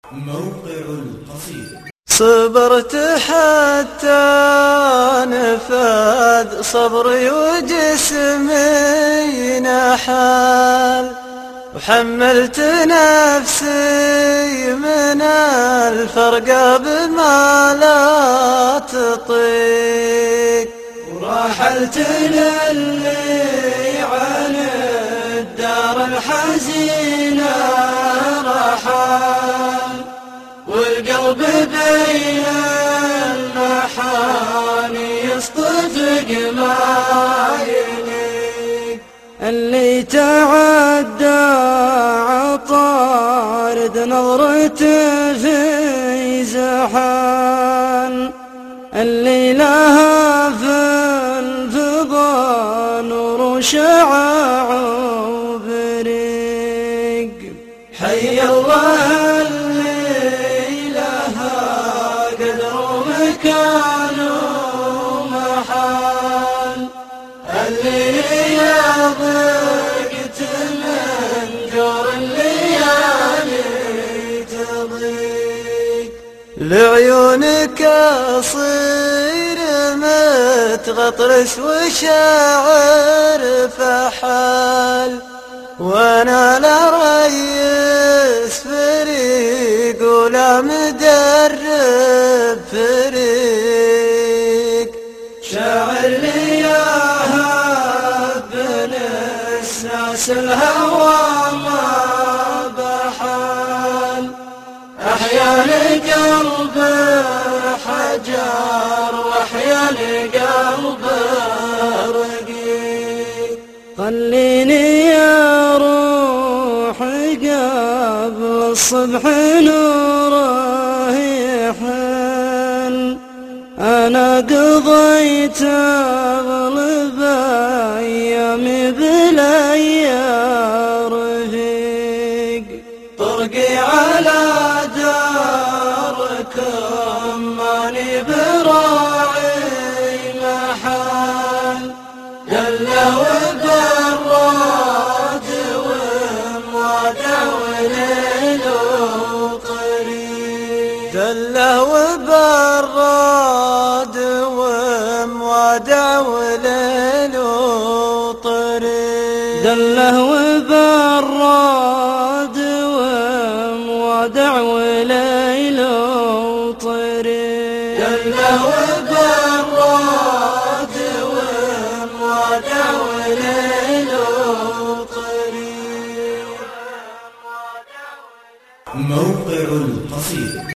موقع القصيدة. صبرت حتى نفذ صبري وجسمي نحل، وحملت نفسي من الفرقة بما لا تطيق، ورحلت للي عن الدار الحزينة رحل، والقلب بين المحاني يصطفق ما يليق، اللي تعدى عطارد نظرته في زحان، اللي لها في الفضا نور شعاع وبريق. حي الله اللي لها قدر ومكان ومحال، اللي ضقت من جور الليالي تضيق، لعيونك أصير متغطرس وشاعر فحال، وانا لا ريس فريق ولا مدرب فريق، شاعر لي يا ناس الهوى ما بحال، أحيا لقلب حجر وأحيا لقلب رقيق. خليني يا روحي قبل الصبح نوره يحل، أنا قضيت أغلب أيامي بالأيام رفيق، طرقي على داركم ماني براعي محل، يلا وبالراد وموادع وليل وطريق، دله وبالراد وموادع وليل وطريق، دله وبالراد وموادع وليل وطريق، دله وبالراد وموادع وليل وطريق. موقع القصيدة.